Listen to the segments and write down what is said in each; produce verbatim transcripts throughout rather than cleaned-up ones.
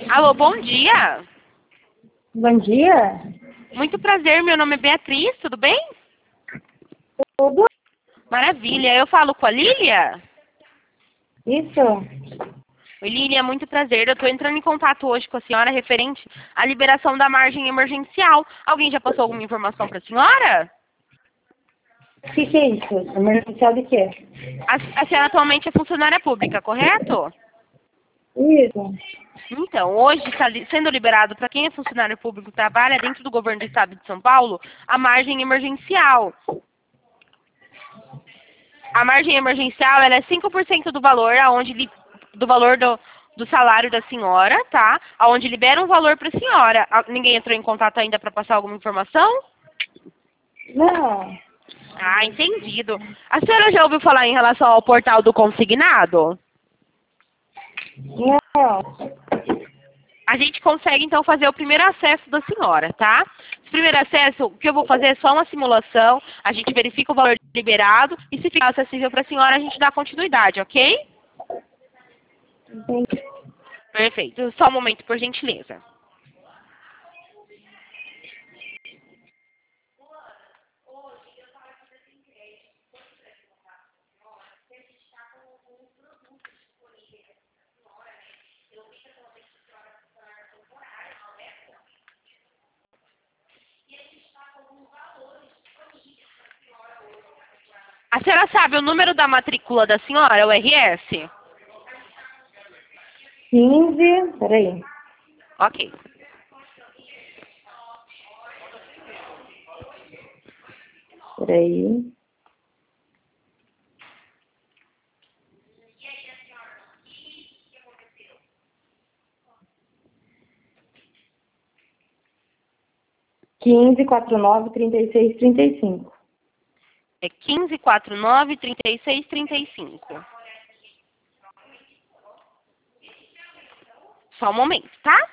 Alô, bom dia. Bom dia. Muito prazer, meu nome é Beatriz, tudo bem? Tudo? Maravilha, eu falo com a Lília? Isso? Oi, Lília, muito prazer. Eu estou entrando em contato hoje com a senhora referente à liberação da margem emergencial. Alguém já passou alguma informação para a senhora? O que, que é isso? Emergencial de quê? A, a senhora atualmente é funcionária pública, correto? Isso. Então, hoje está li- sendo liberado para quem é funcionário público e trabalha dentro do governo do estado de São Paulo a margem emergencial. A margem emergencial ela é cinco por cento do valor, aonde li- do valor do, do salário da senhora, tá? Aonde libera um valor para a senhora. Ah, ninguém entrou em contato ainda para passar alguma informação? Não. Ah, entendido. A senhora já ouviu falar em relação ao portal do consignado? Não. A gente consegue, então, fazer o primeiro acesso da senhora, tá? Esse primeiro acesso, o que eu vou fazer é só uma simulação, a gente verifica o valor liberado e se ficar acessível para a senhora, a gente dá continuidade, ok? Entendi. Perfeito. Só um momento, por gentileza. A senhora sabe o número da matrícula da senhora, o R S? quinze. Peraí. Ok. Peraí. quinze, quarenta e nove, trinta e seis, trinta e cinco. É quinze, quarenta e nove, trinta e seis, trinta e cinco. Só um momento, tá?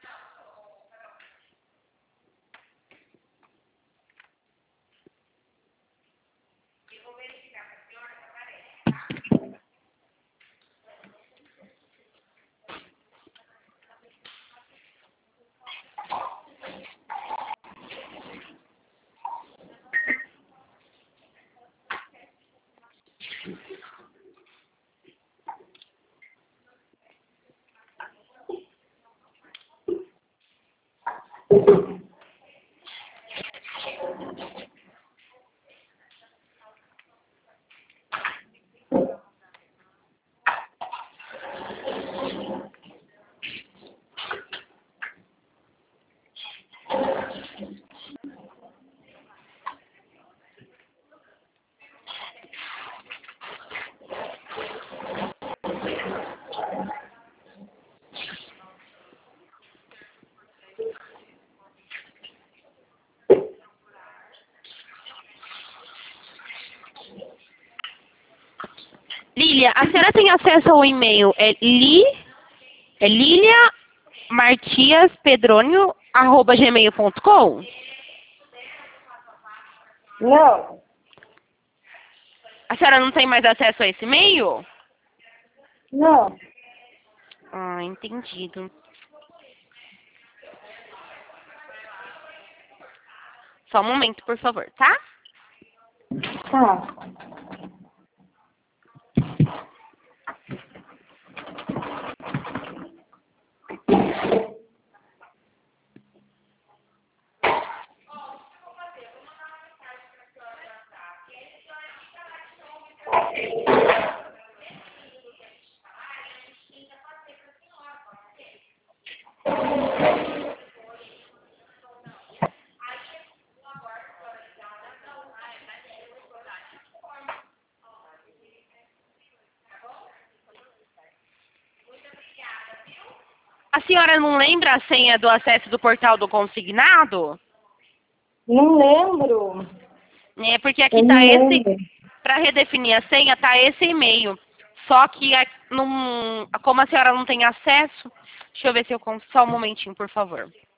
Lília, a senhora tem acesso ao e-mail? É li... É lilia martias pedronio arroba gmail ponto com? Não. A senhora não tem mais acesso a esse e-mail? Não. Ah, entendido. Só um momento, por favor, tá? Tá. A senhora não lembra a senha do acesso do portal do consignado? Não lembro. É porque Eu aqui tá não esse, lembro. para redefinir a senha, tá esse e-mail. Só que a- não, como a senhora não tem acesso, deixa eu ver se eu consigo, só um momentinho, por favor.